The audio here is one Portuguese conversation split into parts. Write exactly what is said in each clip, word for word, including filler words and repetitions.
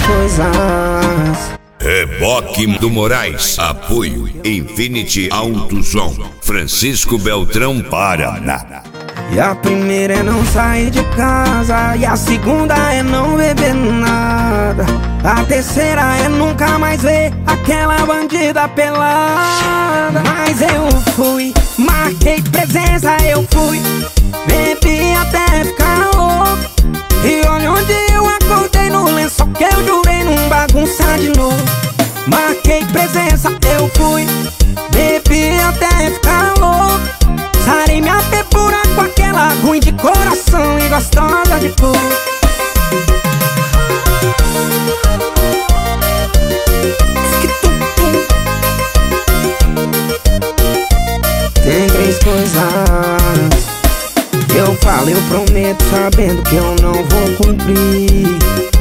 coisas. Reboque do Moraes, apoio Infinity Autosom, Francisco Beltrão, Paraná. E a primeira é não sair de casa, e a segunda é não beber nada, a terceira é nunca mais ver aquela bandida pelada. Mas eu fui, marquei presença, eu fui, bebi até ficar louco. E olha onde eu acordei, no lençol que eu jurei não bagunçar de novo. Marquei presença, eu fui, bebi até ficar louco. Sarei minha pepura com aquela ruim de coração e gostosa de cor. Tem três coisas eu falo, eu prometo, sabendo que eu não vou cumprir.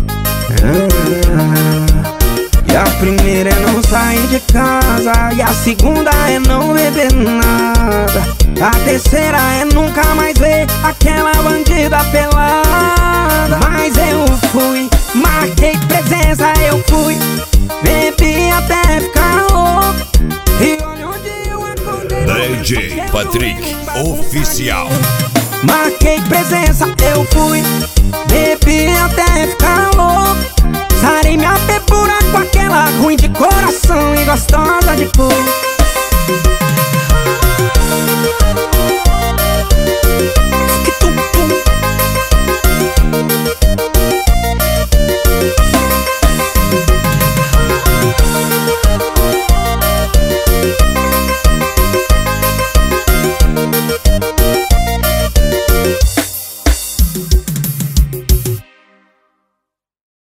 ah, E a primeira é não sair de casa, e a segunda é não beber nada, a terceira é nunca mais ver aquela bandida pelada. Mas eu fui, marquei presença, eu fui, bebi até ficar louco. E olha onde eu acordei, D J Patrick Oficial. Marquei presença, eu fui, bebi até ficar louco. Sarei minha pepura com aquela ruim de coração e gostosa de cor.